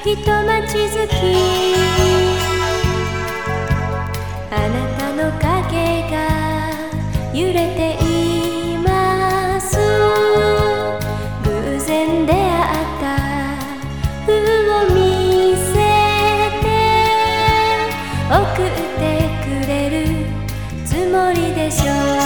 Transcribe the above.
ひとまちづき、あなたの影が揺れています。偶然出会った風を見せて送ってくれるつもりでしょう。